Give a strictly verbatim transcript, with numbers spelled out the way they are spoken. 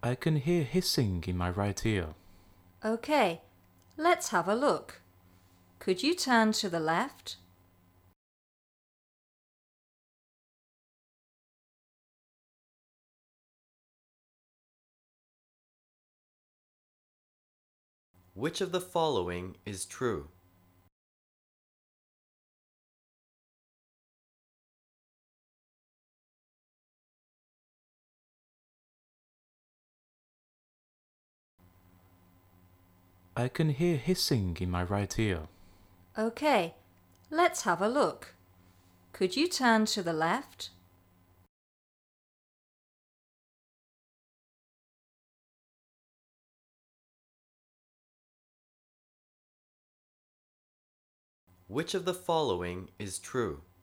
I can hear hissing in my right ear. OK, let's have a look. Could you turn to the left? Which of the following is true? I can hear hissing in my right ear. OK, let's have a look. Could you turn to the left? Which of the following is true?